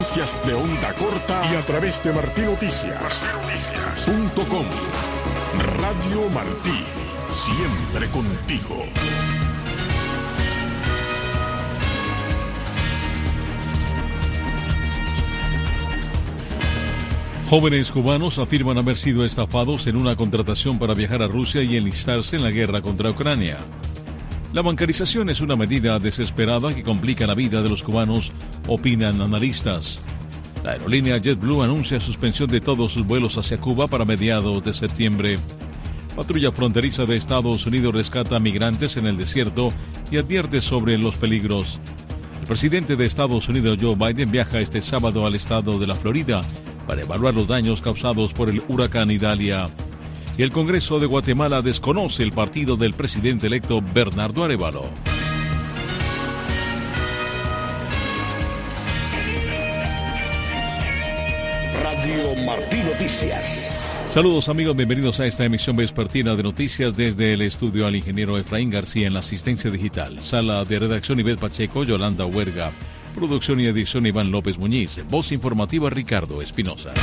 De onda corta y a través de martinoticias.com. Radio Martí, siempre contigo. Jóvenes cubanos afirman haber sido estafados en una contratación para viajar a Rusia y enlistarse en la guerra contra Ucrania. La bancarización es una medida desesperada que complica la vida de los cubanos, opinan analistas. La aerolínea JetBlue anuncia suspensión de todos sus vuelos hacia Cuba para mediados de septiembre. Patrulla fronteriza de Estados Unidos rescata migrantes en el desierto y advierte sobre los peligros. El presidente de Estados Unidos, Joe Biden, viaja este sábado al estado de la Florida para evaluar los daños causados por el huracán Idalia. Y el Congreso de Guatemala desconoce el partido del presidente electo Bernardo Arévalo. Radio Martí Noticias. Saludos amigos, bienvenidos a esta emisión vespertina de noticias desde el estudio al ingeniero Efraín García en la asistencia digital, sala de redacción Ivette Pacheco, Yolanda Huerga, producción y edición Iván López Muñiz, voz informativa Ricardo Espinosa.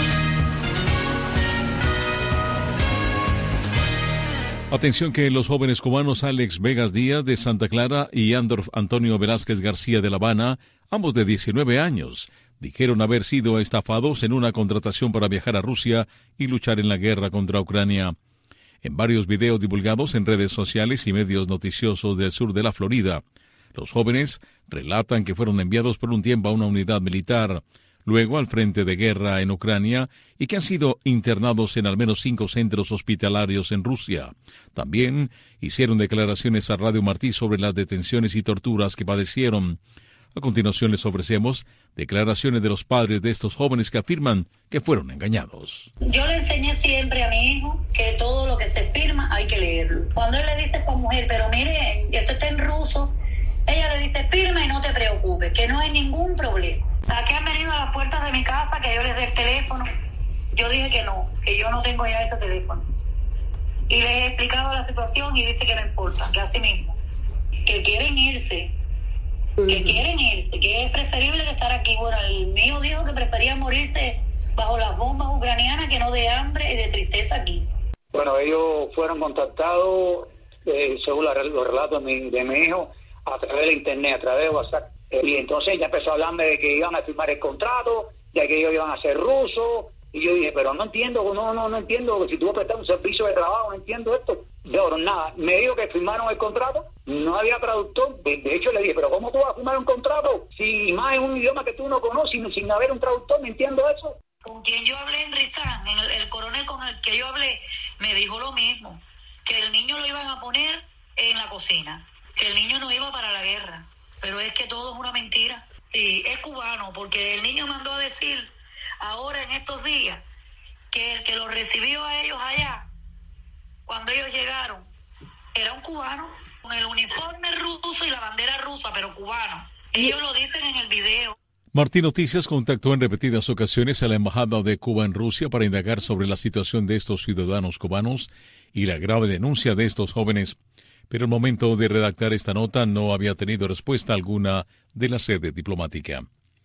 Atención que los jóvenes cubanos Alex Vegas Díaz de Santa Clara y Andorf Antonio Velázquez García de La Habana, ambos de 19 años, dijeron haber sido estafados en una contratación para viajar a Rusia y luchar en la guerra contra Ucrania. En varios videos divulgados en redes sociales y medios noticiosos del sur de la Florida, los jóvenes relatan que fueron enviados por un tiempo a una unidad militar, luego al frente de guerra en Ucrania y que han sido internados en al menos 5 centros hospitalarios en Rusia. También hicieron declaraciones a Radio Martí sobre las detenciones y torturas que padecieron. A continuación les ofrecemos declaraciones de los padres de estos jóvenes que afirman que fueron engañados. Yo le enseñé siempre a mi hijo que todo lo que se firma hay que leerlo. Cuando él le dice a esta mujer, pero mire, esto está en ruso, ella le dice, firma y no te preocupes, que no hay ningún problema. Aquí han venido a las puertas de mi casa que yo les dé el teléfono. Yo dije que no, que yo no tengo ya ese teléfono. Y les he explicado la situación y dice que no importa, que así mismo, que quieren irse, que es preferible que estar aquí. Bueno, el mío dijo que prefería morirse bajo las bombas ucranianas que no de hambre y de tristeza aquí. Bueno, ellos fueron contactados, según los relatos de mi hijo, a través de internet, a través de WhatsApp. Y entonces ella empezó a hablarme de que iban a firmar el contrato, de que ellos iban a ser rusos. Y yo dije, pero no entiendo, no entiendo, si tú vas a prestar un servicio de trabajo, no entiendo esto. No, nada, me dijo que firmaron el contrato, no había traductor. De hecho le dije, pero ¿cómo tú vas a firmar un contrato si más es un idioma que tú no conoces, sin haber un traductor? No entiendo eso. Con quien yo hablé en Rizán, el coronel con el que yo hablé, me dijo lo mismo, que el niño lo iban a poner en la cocina, que el niño no iba para la guerra. Pero es que todo es una mentira. Sí, es cubano, porque el niño mandó a decir ahora en estos días que el que lo recibió a ellos allá, cuando ellos llegaron, era un cubano, con el uniforme ruso y la bandera rusa, pero cubano. Ellos lo dicen en el video. Martí Noticias contactó en repetidas ocasiones a la Embajada de Cuba en Rusia para indagar sobre la situación de estos ciudadanos cubanos y la grave denuncia de estos jóvenes. Pero al momento de redactar esta nota no había tenido respuesta alguna de la sede diplomática.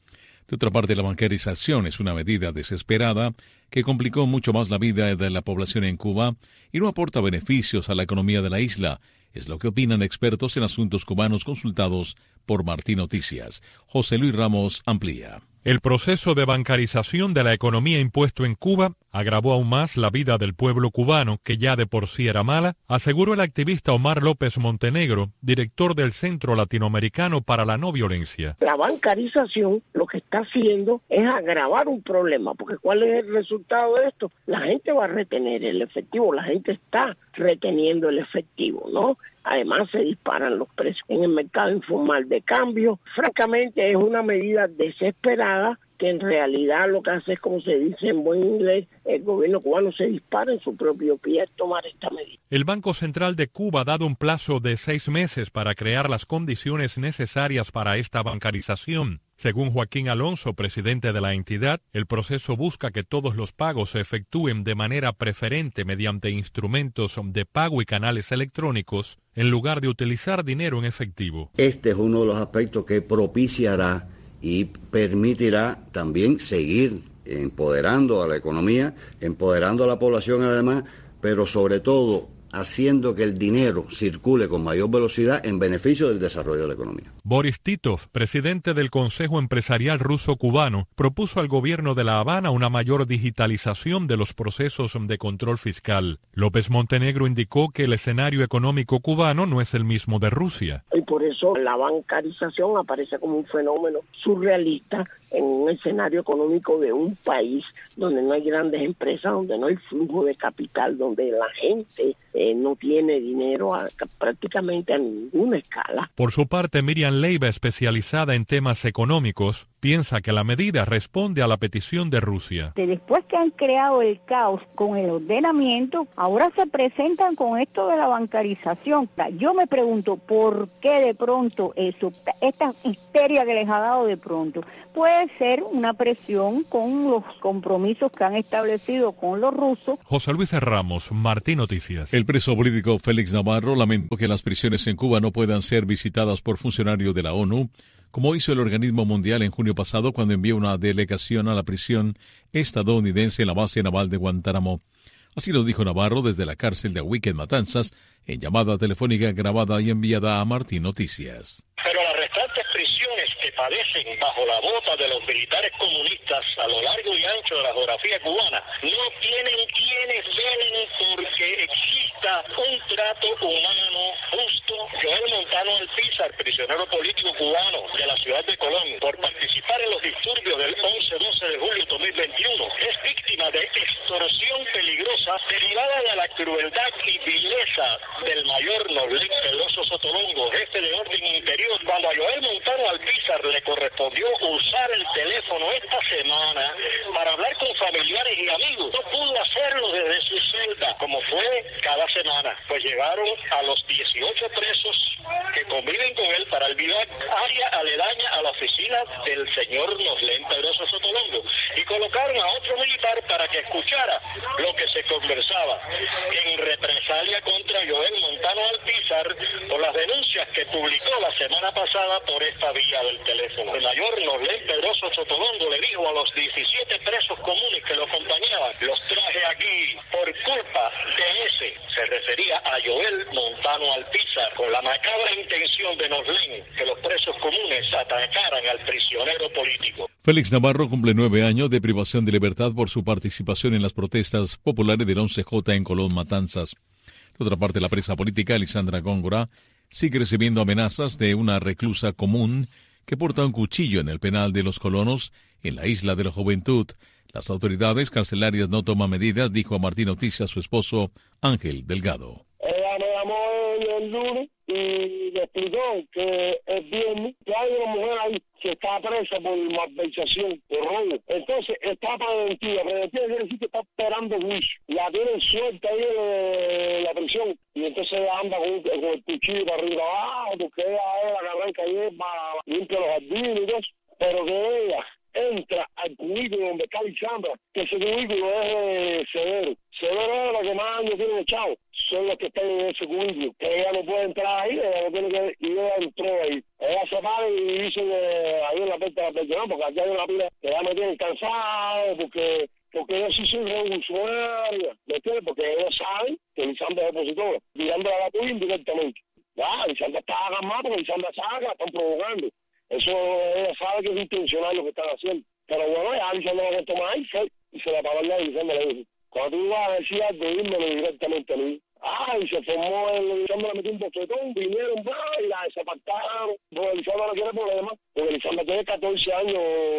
De otra parte, la bancarización es una medida desesperada que complicó mucho más la vida de la población en Cuba y no aporta beneficios a la economía de la isla. Es lo que opinan expertos en asuntos cubanos consultados por Martí Noticias. José Luis Ramos amplía. El proceso de bancarización de la economía impuesto en Cuba agravó aún más la vida del pueblo cubano, que ya de por sí era mala, aseguró el activista Omar López Montenegro, director del Centro Latinoamericano para la No Violencia. La bancarización lo que está haciendo es agravar un problema, porque ¿cuál es el resultado de esto? La gente va a retener el efectivo, la gente está reteniendo el efectivo, ¿no? Además se disparan los precios en el mercado informal de cambio. Francamente es una medida desesperada que en realidad lo que hace es, como se dice en buen inglés, el gobierno cubano se dispara en su propio pie al tomar esta medida. El Banco Central de Cuba ha dado un plazo de 6 meses para crear las condiciones necesarias para esta bancarización. Según Joaquín Alonso, presidente de la entidad, el proceso busca que todos los pagos se efectúen de manera preferente mediante instrumentos de pago y canales electrónicos, en lugar de utilizar dinero en efectivo. Este es uno de los aspectos que propiciará y permitirá también seguir empoderando a la economía, empoderando a la población además, pero sobre todo haciendo que el dinero circule con mayor velocidad en beneficio del desarrollo de la economía. Boris Titov, presidente del Consejo Empresarial Ruso-Cubano, propuso al gobierno de La Habana una mayor digitalización de los procesos de control fiscal. López Montenegro indicó que el escenario económico cubano no es el mismo de Rusia. Y por eso la bancarización aparece como un fenómeno surrealista en un escenario económico de un país donde no hay grandes empresas, donde no hay flujo de capital, donde la gente no tiene dinero prácticamente a ninguna escala. Por su parte, Miriam Leiva, especializada en temas económicos, piensa que la medida responde a la petición de Rusia. Después que han creado el caos con el ordenamiento, ahora se presentan con esto de la bancarización. Yo me pregunto, ¿por qué de pronto esta histeria que les ha dado de pronto? Puede ser una presión con los compromisos que han establecido con los rusos. José Luis Ramos, Martín Noticias. El preso político Félix Navarro lamentó que las prisiones en Cuba no puedan ser visitadas por funcionarios de la ONU, como hizo el organismo mundial en junio pasado cuando envió una delegación a la prisión estadounidense en la base naval de Guantánamo. Así lo dijo Navarro desde la cárcel de Ahuique en Matanzas, en llamada telefónica grabada y enviada a Martín Noticias. Pero las restantes prisiones que padecen bajo la bota de los militares comunistas a lo largo y ancho de la geografía cubana no tienen quienes velen porque exista un trato humano justo. Joel Montano Alpizar, prisionero político cubano de la ciudad de Colón, por participar en los disturbios del 11-12 de julio de 2021, es víctima de extorsión peligrosa derivada de la crueldad y vileza del mayor Norlén Pedroso Sotolongo, jefe de orden interior. Cuando a Joel Montano Alpizar le correspondió usar el teléfono esta semana para hablar con familiares y amigos, no pudo hacerlo desde su celda, como fue cada semana, pues llegaron a los 18 presos que conviven con él para albilar área aledaña a la oficina del señor Norlén Pedroso Sotolongo y colocaron a otro militar para que escuchara lo que se conversaba en represalia contra Joel Montano Alpizar por las denuncias que publicó la semana pasada por esta vía del teléfono. El mayor Norlén Pedroso Sotolongo le dijo a los 17 presos comunes que lo acompañaban: los traje aquí por culpa de ese. Se refería a Joel Montano Alpizar, con la macabra intención de Norlén que los presos comunes atacaran al prisionero político. Félix Navarro cumple 9 años de privación de libertad por su participación en las protestas populares del 11J en Colón, Matanzas. De otra parte, la presa política Lisandra Góngora sigue recibiendo amenazas de una reclusa común que porta un cuchillo en el penal de Los Colonos, en la isla de la Juventud. Las autoridades carcelarias no toman medidas, dijo a Martín Noticias su esposo Ángel Delgado. Ella me llamó el lunes y le explicó que el viernes que hay una mujer ahí que está presa por malversación, por robo. Entonces está preventiva. Preventiva quiere decir que está esperando juicio. La tienen suelta ahí en la prisión. Y entonces ella anda con el cuchillo para arriba abajo, porque ella es la que arranca hierba, limpia los jardines y todo eso. Pero que ella entra al cubículo donde está Lisandra, que ese cubículo es severo. Severo es lo que más años tiene echado. Son los que están en ese cubículo. Que ella no puede entrar ahí, ella no tiene que, y ella entró ahí. Ella se para y dice ahí en la puerta de la pensión, porque aquí hay una pila que ya me tienen cansado, porque yo sí soy revolucionaria, ¿me entiendes? Porque ellos saben que Lisandra es opositora, tirándole a la tuya indirectamente. Ya, Lisandra está agarrada porque Lisandra sabe que la están provocando. Eso ella sabe que es intencional lo que están haciendo. Pero bueno, ya Lisandra lo que toma ahí fue, y se la paró la Lisandra le dijo: cuando tú vas a decir algo, dímelo directamente a mí. Y se formó Lisandra le metió un bofetón, vinieron, y la desapartaron. Porque Lisandra no quiere problemas, porque Lisandra tiene 14 años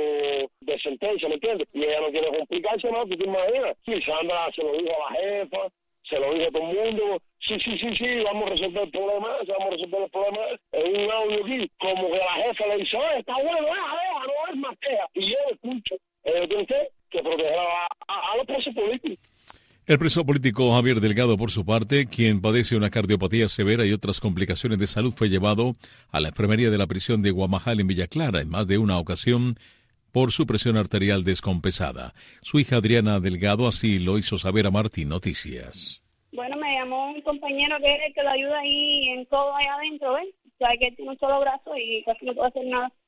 de sentencia, ¿me entiendes? Y ella no quiere complicarse más, ¿tú te imaginas? Lisandra se lo dijo a la jefa, se lo dijo a todo el mundo: sí, vamos a resolver el problema, en un audio aquí, como que la jefa le dice: está bueno, no es más queja. Y yo escucho, tiene que proteger a los presos políticos. El preso político Javier Delgado, por su parte, quien padece una cardiopatía severa y otras complicaciones de salud, fue llevado a la enfermería de la prisión de Guamajal en Villa Clara en más de una ocasión por su presión arterial descompensada. Su hija Adriana Delgado así lo hizo saber a Martín Noticias. Bueno, me llamó un compañero que es el que lo ayuda ahí en todo allá adentro, ¿ves? O sea, que tiene un solo brazo y casi no puede hacer nada.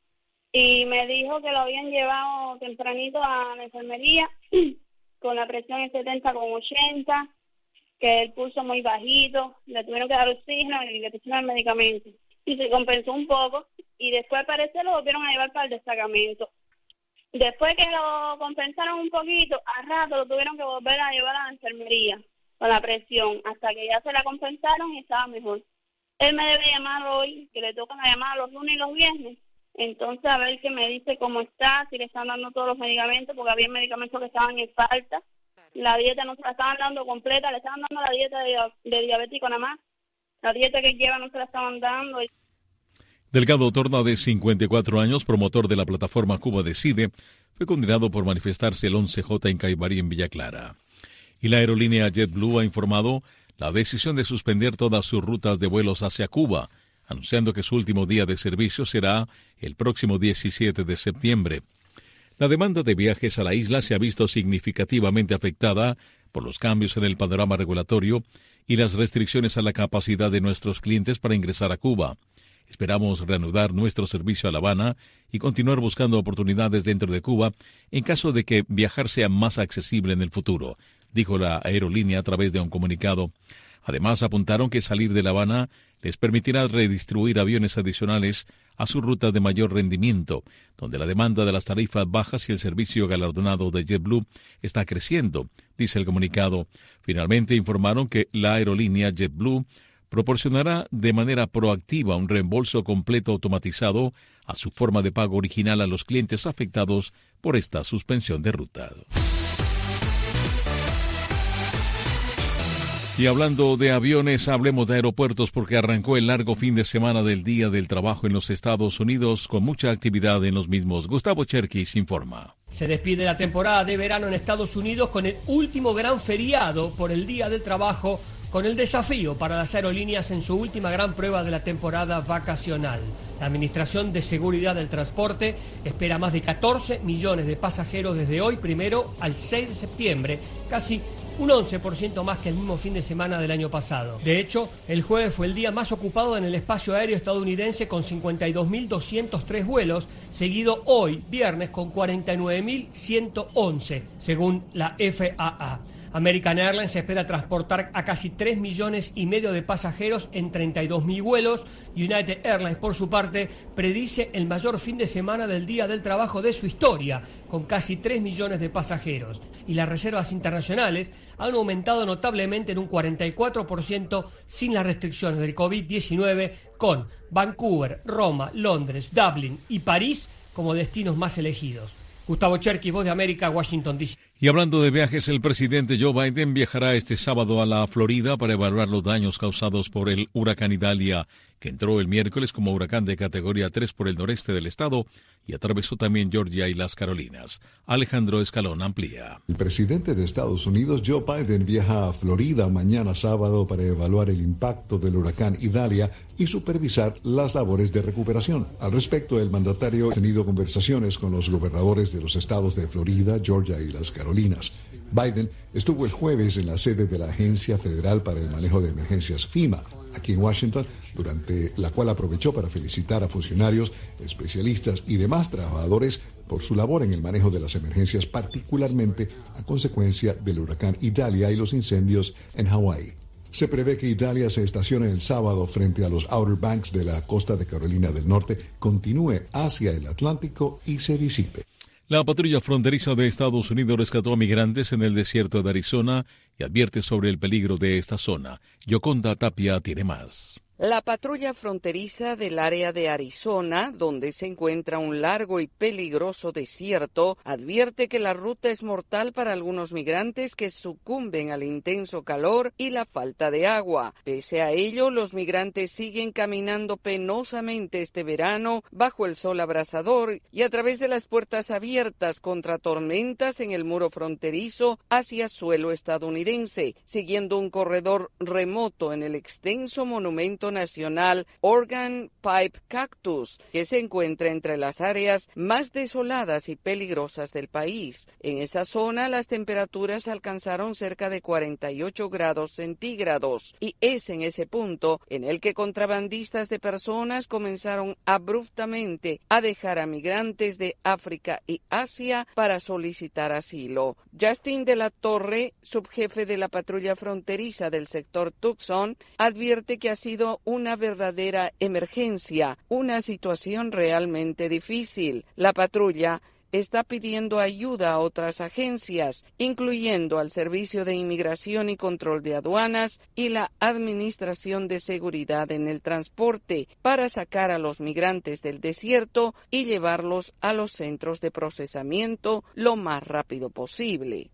y me dijo que lo habían llevado tempranito a la enfermería con la presión en 70/80, que el pulso muy bajito, le tuvieron que dar oxígeno y le pusieron el medicamento. Y se compensó un poco, y después al parecer lo volvieron a llevar para el destacamento. Después que lo compensaron un poquito, a rato lo tuvieron que volver a llevar a la enfermería con la presión, hasta que ya se la compensaron y estaba mejor. Él me debe llamar hoy, que le tocan la llamada los lunes y los viernes. Entonces, a ver qué me dice cómo está, si le están dando todos los medicamentos, porque había medicamentos que estaban en falta. La dieta no se la estaban dando completa, le estaban dando la dieta de diabético nada más. La dieta que lleva no se la estaban dando. Delgado Torna, de 54 años, promotor de la plataforma Cuba Decide, fue condenado por manifestarse el 11J en Caibarí, en Villa Clara. Y la aerolínea JetBlue ha informado la decisión de suspender todas sus rutas de vuelos hacia Cuba, anunciando que su último día de servicio será el próximo 17 de septiembre. La demanda de viajes a la isla se ha visto significativamente afectada por los cambios en el panorama regulatorio y las restricciones a la capacidad de nuestros clientes para ingresar a Cuba. Esperamos reanudar nuestro servicio a La Habana y continuar buscando oportunidades dentro de Cuba en caso de que viajar sea más accesible en el futuro, dijo la aerolínea a través de un comunicado. Además, apuntaron que salir de La Habana les permitirá redistribuir aviones adicionales a sus rutas de mayor rendimiento, donde la demanda de las tarifas bajas y el servicio galardonado de JetBlue está creciendo, dice el comunicado. Finalmente informaron que la aerolínea JetBlue proporcionará de manera proactiva un reembolso completo automatizado a su forma de pago original a los clientes afectados por esta suspensión de ruta. Y hablando de aviones, hablemos de aeropuertos porque arrancó el largo fin de semana del Día del Trabajo en los Estados Unidos con mucha actividad en los mismos. Gustavo Cherkis informa. Se despide la temporada de verano en Estados Unidos con el último gran feriado por el Día del Trabajo, con el desafío para las aerolíneas en su última gran prueba de la temporada vacacional. La Administración de Seguridad del Transporte espera más de 14 millones de pasajeros desde hoy, 1 al 6 de septiembre, casi un 11% más que el mismo fin de semana del año pasado. De hecho, el jueves fue el día más ocupado en el espacio aéreo estadounidense con 52.203 vuelos, seguido hoy, viernes, con 49.111, según la FAA. American Airlines espera transportar a casi 3,5 millones de pasajeros en 32.000 vuelos. United Airlines, por su parte, predice el mayor fin de semana del Día del Trabajo de su historia, con casi 3 millones de pasajeros. Y las reservas internacionales han aumentado notablemente en un 44% sin las restricciones del COVID-19, con Vancouver, Roma, Londres, Dublín y París como destinos más elegidos. Gustavo Cherkis, Voz de América, Washington, D.C. Y hablando de viajes, el presidente Joe Biden viajará este sábado a la Florida para evaluar los daños causados por el huracán Idalia, que entró el miércoles como huracán de categoría 3 por el noreste del estado y atravesó también Georgia y las Carolinas. Alejandro Escalón amplía. El presidente de Estados Unidos, Joe Biden, viaja a Florida mañana sábado para evaluar el impacto del huracán Idalia y supervisar las labores de recuperación. Al respecto, el mandatario ha tenido conversaciones con los gobernadores de los estados de Florida, Georgia y las Carolinas. Biden estuvo el jueves en la sede de la Agencia Federal para el Manejo de Emergencias FEMA, aquí en Washington, durante la cual aprovechó para felicitar a funcionarios, especialistas y demás trabajadores por su labor en el manejo de las emergencias, particularmente a consecuencia del huracán Idalia y los incendios en Hawái. Se prevé que Idalia se estacione el sábado frente a los Outer Banks de la costa de Carolina del Norte, continúe hacia el Atlántico y se disipe. La patrulla fronteriza de Estados Unidos rescató a migrantes en el desierto de Arizona y advierte sobre el peligro de esta zona. Yoconda Tapia tiene más. La patrulla fronteriza del área de Arizona, donde se encuentra un largo y peligroso desierto, advierte que la ruta es mortal para algunos migrantes que sucumben al intenso calor y la falta de agua. Pese a ello, los migrantes siguen caminando penosamente este verano bajo el sol abrasador y a través de las puertas abiertas contra tormentas en el muro fronterizo hacia suelo estadounidense, siguiendo un corredor remoto en el extenso monumento Refugiamiento Nacional Organ Pipe Cactus, que se encuentra entre las áreas más desoladas y peligrosas del país. En esa zona las temperaturas alcanzaron cerca de 48 grados centígrados y es en ese punto en el que contrabandistas de personas comenzaron abruptamente a dejar a migrantes de África y Asia para solicitar asilo. Justin de la Torre, subjefe de la patrulla fronteriza del sector Tucson, advierte que ha sido una verdadera emergencia, una situación realmente difícil. La patrulla está pidiendo ayuda a otras agencias, incluyendo al Servicio de Inmigración y Control de Aduanas y la Administración de Seguridad en el Transporte, para sacar a los migrantes del desierto y llevarlos a los centros de procesamiento lo más rápido posible.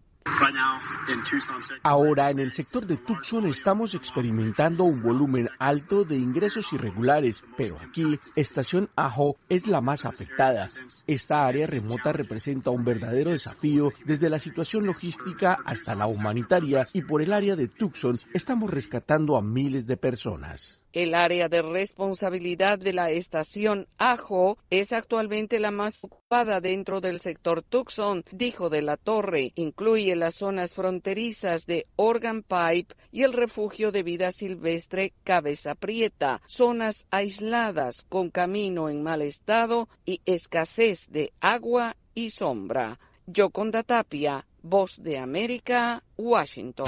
Ahora, en el sector de Tucson estamos experimentando un volumen alto de ingresos irregulares, pero aquí, Estación Ajo es la más afectada. Esta área remota representa un verdadero desafío desde la situación logística hasta la humanitaria, y por el área de Tucson estamos rescatando a miles de personas. El área de responsabilidad de la estación Ajo es actualmente la más ocupada dentro del sector Tucson, dijo de la Torre. Incluye las zonas fronterizas de Organ Pipe y el refugio de vida silvestre Cabeza Prieta, zonas aisladas con camino en mal estado y escasez de agua y sombra. Yoconda Tapia, Voz de América, Washington.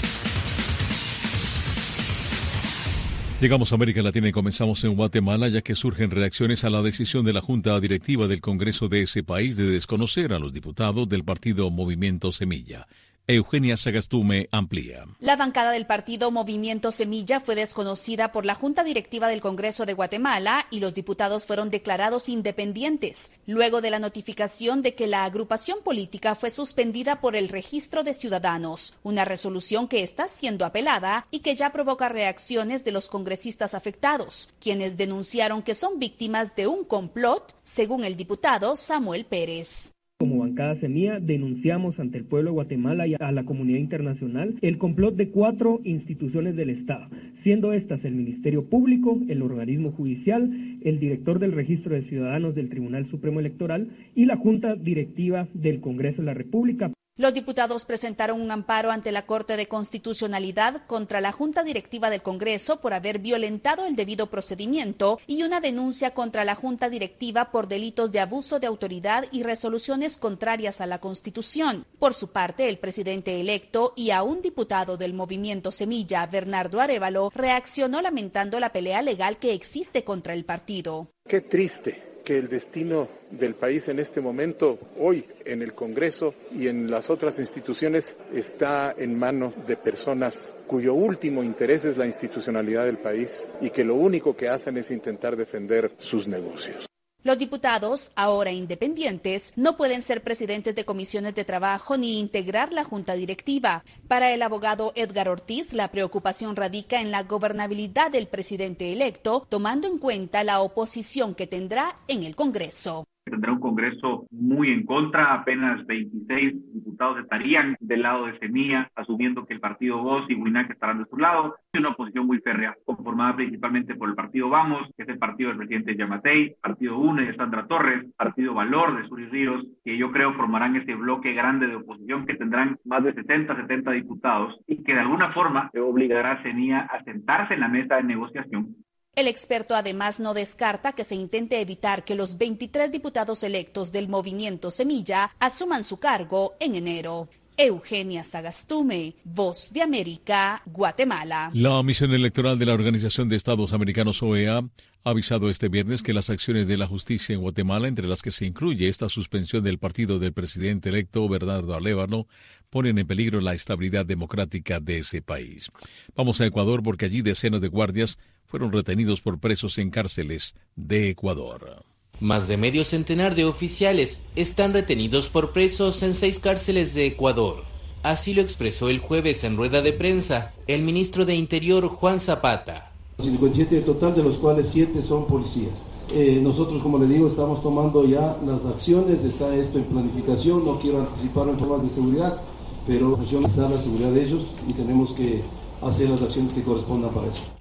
Llegamos a América Latina y comenzamos en Guatemala, ya que surgen reacciones a la decisión de la Junta Directiva del Congreso de ese país de desconocer a los diputados del partido Movimiento Semilla. Eugenia Sagastume amplía. La bancada del partido Movimiento Semilla fue desconocida por la Junta Directiva del Congreso de Guatemala y los diputados fueron declarados independientes, luego de la notificación de que la agrupación política fue suspendida por el Registro de Ciudadanos, una resolución que está siendo apelada y que ya provoca reacciones de los congresistas afectados, quienes denunciaron que son víctimas de un complot, según el diputado Samuel Pérez. Como bancada Semilla denunciamos ante el pueblo de Guatemala y a la comunidad internacional el complot de 4 instituciones del Estado, siendo estas el Ministerio Público, el organismo judicial, el director del Registro de Ciudadanos del Tribunal Supremo Electoral y la Junta Directiva del Congreso de la República. Los diputados presentaron un amparo ante la Corte de Constitucionalidad contra la Junta Directiva del Congreso por haber violentado el debido procedimiento y una denuncia contra la Junta Directiva por delitos de abuso de autoridad y resoluciones contrarias a la Constitución. Por su parte, el presidente electo y a un diputado del Movimiento Semilla, Bernardo Arévalo, reaccionó lamentando la pelea legal que existe contra el partido. Qué triste que el destino del país en este momento, hoy en el Congreso y en las otras instituciones, está en manos de personas cuyo último interés es la institucionalidad del país y que lo único que hacen es intentar defender sus negocios. Los diputados, ahora independientes, no pueden ser presidentes de comisiones de trabajo ni integrar la junta directiva. Para el abogado Edgar Ortiz, la preocupación radica en la gobernabilidad del presidente electo, tomando en cuenta la oposición que tendrá en el Congreso. Tendrá un Congreso muy en contra, apenas 26 diputados estarían del lado de Semilla, asumiendo que el partido Voz y WINAC estarán de su lado. Es una oposición muy férrea, conformada principalmente por el partido Vamos, que es el partido del presidente Yamatei, partido UNE de Sandra Torres, partido Valor de Suri Ríos, que yo creo formarán ese bloque grande de oposición que tendrán más de 70 diputados y que de alguna forma obligará a Semilla a sentarse en la mesa de negociación. El experto además no descarta que se intente evitar que los 23 diputados electos del Movimiento Semilla asuman su cargo en enero. Eugenia Sagastume, Voz de América, Guatemala. La Misión Electoral de la Organización de Estados Americanos, OEA, ha avisado este viernes que las acciones de la justicia en Guatemala, entre las que se incluye esta suspensión del partido del presidente electo Bernardo Arévalo, ponen en peligro la estabilidad democrática de ese país. Vamos a Ecuador porque allí decenas de guardias fueron retenidos por presos en cárceles de Ecuador. Más de medio centenar de oficiales están retenidos por presos en 6 cárceles de Ecuador. Así lo expresó el jueves en rueda de prensa el ministro de Interior, Juan Zapata. 57 total, de los cuales 7 son policías. Nosotros, como le digo, estamos tomando ya las acciones, está esto en planificación, no quiero anticipar en formas de seguridad, pero la función es la seguridad de ellos y tenemos que hacer las acciones que correspondan para eso.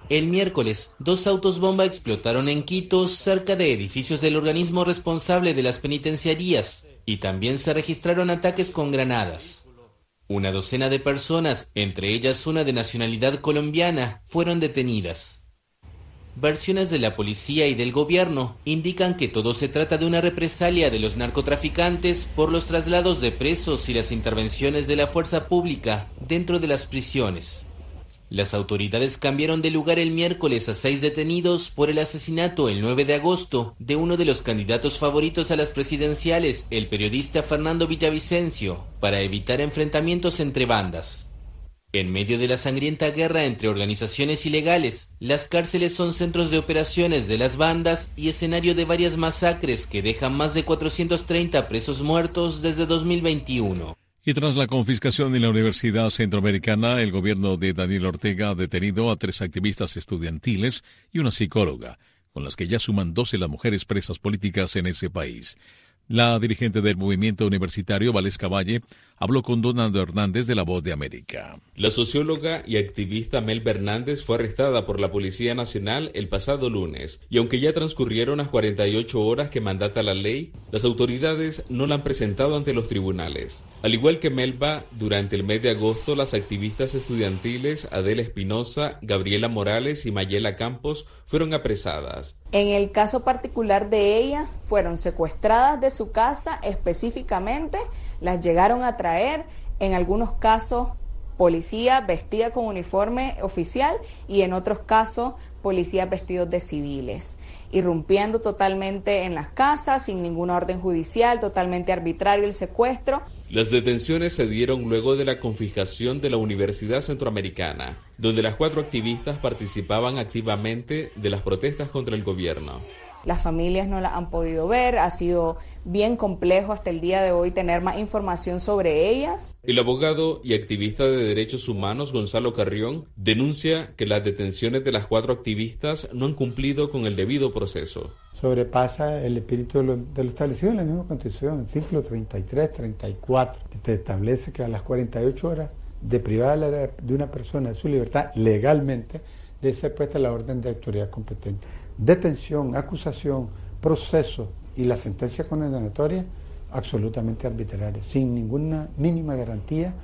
El miércoles, 2 autos bomba explotaron en Quito, cerca de edificios del organismo responsable de las penitenciarías, y también se registraron ataques con granadas. Una docena de personas, entre ellas una de nacionalidad colombiana, fueron detenidas. Versiones de la policía y del gobierno indican que todo se trata de una represalia de los narcotraficantes por los traslados de presos y las intervenciones de la fuerza pública dentro de las prisiones. Las autoridades cambiaron de lugar el miércoles a 6 detenidos por el asesinato el 9 de agosto de uno de los candidatos favoritos a las presidenciales, el periodista Fernando Villavicencio, para evitar enfrentamientos entre bandas. En medio de la sangrienta guerra entre organizaciones ilegales, las cárceles son centros de operaciones de las bandas y escenario de varias masacres que dejan más de 430 presos muertos desde 2021. Y tras la confiscación de la Universidad Centroamericana, el gobierno de Daniel Ortega ha detenido a 3 activistas estudiantiles y una psicóloga, con las que ya suman 12 las mujeres presas políticas en ese país. La dirigente del movimiento universitario, Valesca Valle, habló con Donaldo Hernández de La Voz de América. La socióloga y activista Melba Hernández fue arrestada por la Policía Nacional el pasado lunes, y aunque ya transcurrieron las 48 horas que mandata la ley, las autoridades no la han presentado ante los tribunales. Al igual que Melba, durante el mes de agosto, las activistas estudiantiles Adela Espinosa, Gabriela Morales y Mayela Campos fueron apresadas. En el caso particular de ellas, fueron secuestradas de su casa específicamente, las llegaron a traer, en algunos casos policía vestida con uniforme oficial y en otros casos policías vestidos de civiles, irrumpiendo totalmente en las casas sin ninguna orden judicial, totalmente arbitrario el secuestro. Las detenciones se dieron luego de la confiscación de la Universidad Centroamericana, donde las 4 activistas participaban activamente de las protestas contra el gobierno. Las familias no las han podido ver, ha sido bien complejo hasta el día de hoy tener más información sobre ellas. El abogado y activista de derechos humanos Gonzalo Carrión denuncia que las detenciones de las 4 activistas no han cumplido con el debido proceso. Sobrepasa el espíritu de lo establecido en la misma Constitución, el artículo 33, 34, que te establece que a las 48 horas de privada de una persona de su libertad legalmente debe ser puesta la orden de autoridad competente. Detención, acusación, proceso y la sentencia condenatoria absolutamente arbitraria, sin ninguna mínima garantía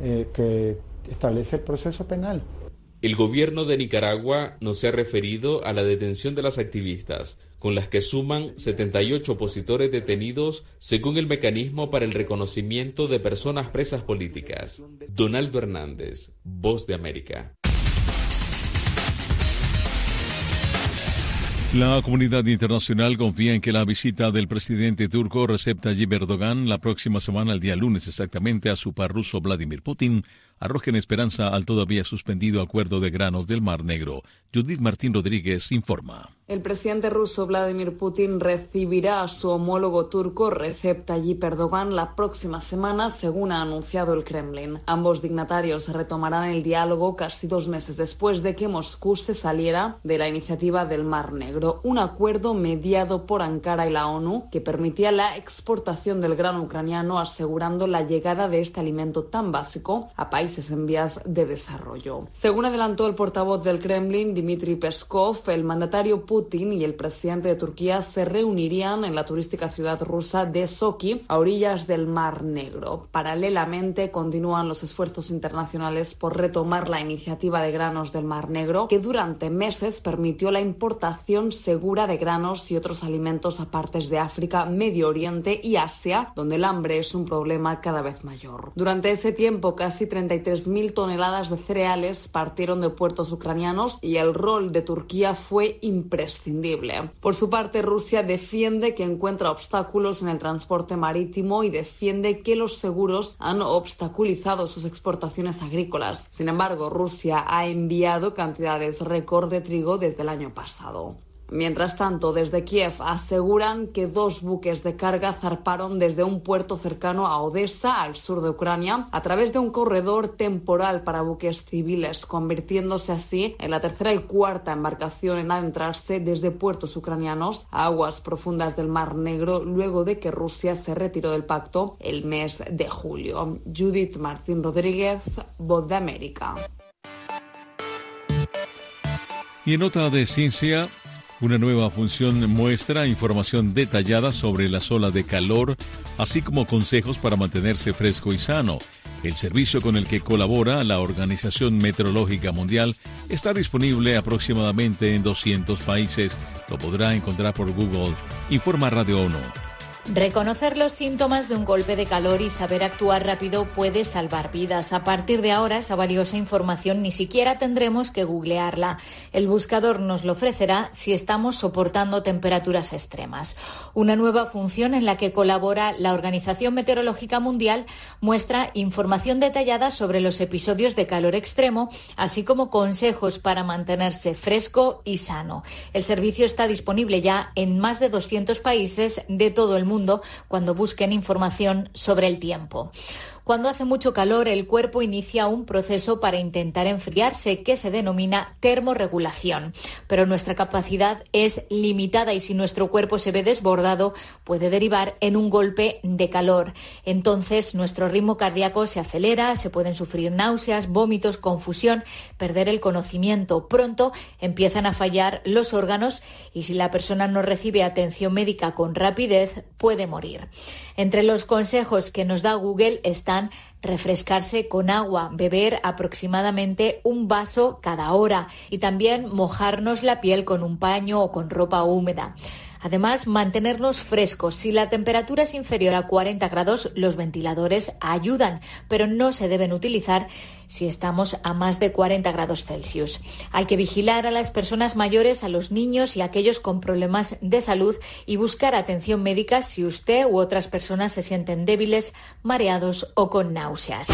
que establece el proceso penal. El gobierno de Nicaragua no se ha referido a la detención de las activistas, con las que suman 78 opositores detenidos según el mecanismo para el reconocimiento de personas presas políticas. Donaldo Hernández, Voz de América. La comunidad internacional confía en que la visita del presidente turco Recep Tayyip Erdogan la próxima semana, el día lunes exactamente, a su par ruso Vladimir Putin, arrojen esperanza al todavía suspendido acuerdo de granos del Mar Negro. Judith Martín Rodríguez informa. El presidente ruso Vladimir Putin recibirá a su homólogo turco Recep Tayyip Erdogan la próxima semana, según ha anunciado el Kremlin. Ambos dignatarios retomarán el diálogo casi 2 meses después de que Moscú se saliera de la iniciativa del Mar Negro, un acuerdo mediado por Ankara y la ONU que permitía la exportación del grano ucraniano, asegurando la llegada de este alimento tan básico a países en vías de desarrollo. Según adelantó el portavoz del Kremlin, Dmitry Peskov, el mandatario Putin y el presidente de Turquía se reunirían en la turística ciudad rusa de Sochi, a orillas del Mar Negro. Paralelamente, continúan los esfuerzos internacionales por retomar la iniciativa de granos del Mar Negro, que durante meses permitió la importación segura de granos y otros alimentos a partes de África, Medio Oriente y Asia, donde el hambre es un problema cada vez mayor. Durante ese tiempo, casi 33.000 toneladas de cereales partieron de puertos ucranianos y el rol de Turquía fue imprescindible. Por su parte, Rusia defiende que encuentra obstáculos en el transporte marítimo y defiende que los seguros han obstaculizado sus exportaciones agrícolas. Sin embargo, Rusia ha enviado cantidades récord de trigo desde el año pasado. Mientras tanto, desde Kiev aseguran que 2 buques de carga zarparon desde un puerto cercano a Odessa, al sur de Ucrania, a través de un corredor temporal para buques civiles, convirtiéndose así en la 3ª y 4ª embarcación en adentrarse desde puertos ucranianos a aguas profundas del Mar Negro, luego de que Rusia se retiró del pacto el mes de julio. Judith Martín Rodríguez, Voz de América. Y en nota de ciencia, una nueva función muestra información detallada sobre las olas de calor, así como consejos para mantenerse fresco y sano. El servicio con el que colabora la Organización Meteorológica Mundial está disponible aproximadamente en 200 países. Lo podrá encontrar por Google, informa Radio ONU. Reconocer los síntomas de un golpe de calor y saber actuar rápido puede salvar vidas. A partir de ahora, esa valiosa información ni siquiera tendremos que googlearla. El buscador nos lo ofrecerá si estamos soportando temperaturas extremas. Una nueva función en la que colabora la Organización Meteorológica Mundial muestra información detallada sobre los episodios de calor extremo, así como consejos para mantenerse fresco y sano. El servicio está disponible ya en más de 200 países de todo el mundo cuando busquen información sobre el tiempo. Cuando hace mucho calor, el cuerpo inicia un proceso para intentar enfriarse que se denomina termorregulación. Pero nuestra capacidad es limitada y si nuestro cuerpo se ve desbordado, puede derivar en un golpe de calor. Entonces, nuestro ritmo cardíaco se acelera, se pueden sufrir náuseas, vómitos, confusión, perder el conocimiento. Pronto empiezan a fallar los órganos y si la persona no recibe atención médica con rapidez, puede morir. Entre los consejos que nos da Google están refrescarse con agua, beber aproximadamente un vaso cada hora y también mojarnos la piel con un paño o con ropa húmeda. Además, mantenernos frescos. Si la temperatura es inferior a 40 grados, los ventiladores ayudan, pero no se deben utilizar si estamos a más de 40 grados Celsius. Hay que vigilar a las personas mayores, a los niños y a aquellos con problemas de salud y buscar atención médica si usted u otras personas se sienten débiles, mareados o con náuseas.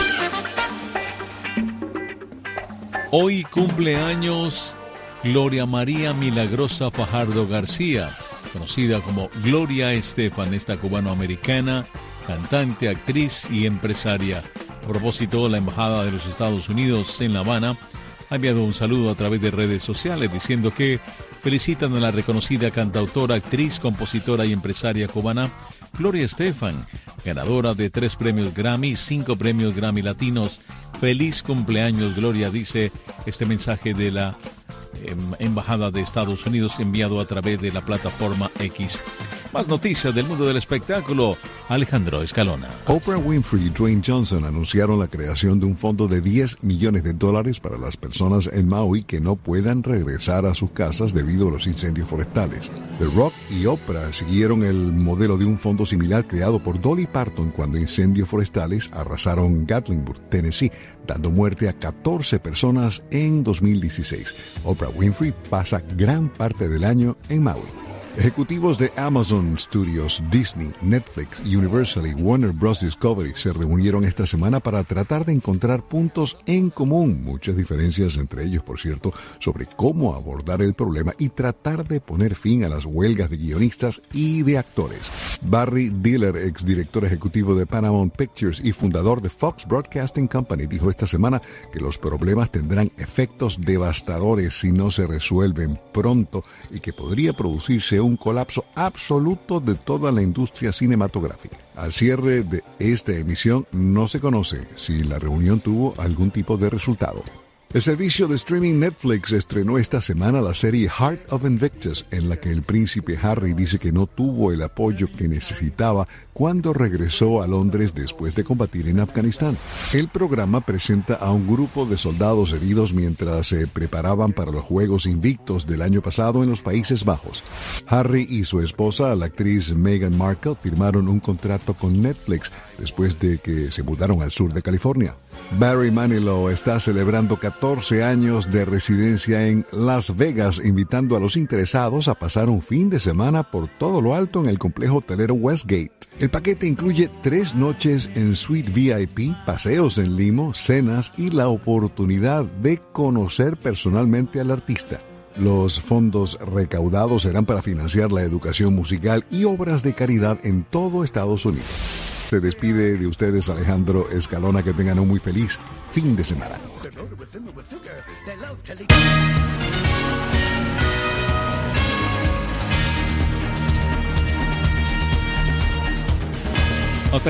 Hoy cumple años Gloria María Milagrosa Fajardo García, conocida como Gloria Estefan, esta cubanoamericana, cantante, actriz y empresaria. A propósito, la Embajada de los Estados Unidos en La Habana ha enviado un saludo a través de redes sociales diciendo que felicitan a la reconocida cantautora, actriz, compositora y empresaria cubana Gloria Estefan, ganadora de 3 premios Grammy, 5 premios Grammy Latinos. Feliz cumpleaños, Gloria, dice este mensaje de la Embajada de Estados Unidos enviado a través de la plataforma X. Más noticias del mundo del espectáculo, Alejandro Escalona. Oprah Winfrey y Dwayne Johnson anunciaron la creación de un fondo de $10 millones para las personas en Maui que no puedan regresar a sus casas debido a los incendios forestales. The Rock y Oprah siguieron el modelo de un fondo similar creado por Dolly Parton cuando incendios forestales arrasaron Gatlinburg, Tennessee, dando muerte a 14 personas en 2016. Oprah Winfrey pasa gran parte del año en Maui. Ejecutivos de Amazon Studios, Disney, Netflix, Universal y Warner Bros. Discovery se reunieron esta semana para tratar de encontrar puntos en común, muchas diferencias entre ellos, por cierto, sobre cómo abordar el problema y tratar de poner fin a las huelgas de guionistas y de actores. Barry Diller, exdirector ejecutivo de Paramount Pictures y fundador de Fox Broadcasting Company, dijo esta semana que los problemas tendrán efectos devastadores si no se resuelven pronto y que podría producirse un colapso absoluto de toda la industria cinematográfica. Al cierre de esta emisión no se conoce si la reunión tuvo algún tipo de resultado. El servicio de streaming Netflix estrenó esta semana la serie Heart of Invictus, en la que el príncipe Harry dice que no tuvo el apoyo que necesitaba cuando regresó a Londres después de combatir en Afganistán. El programa presenta a un grupo de soldados heridos mientras se preparaban para los Juegos Invictos del año pasado en los Países Bajos. Harry y su esposa, la actriz Meghan Markle, firmaron un contrato con Netflix después de que se mudaron al sur de California. Barry Manilow está celebrando 14 años de residencia en Las Vegas, invitando a los interesados a pasar un fin de semana por todo lo alto en el complejo hotelero Westgate. El paquete incluye 3 noches en suite VIP, paseos en limo, cenas y la oportunidad de conocer personalmente al artista. Los fondos recaudados serán para financiar la educación musical y obras de caridad en todo Estados Unidos. Se despide de ustedes Alejandro Escalona. Que tengan un muy feliz fin de semana.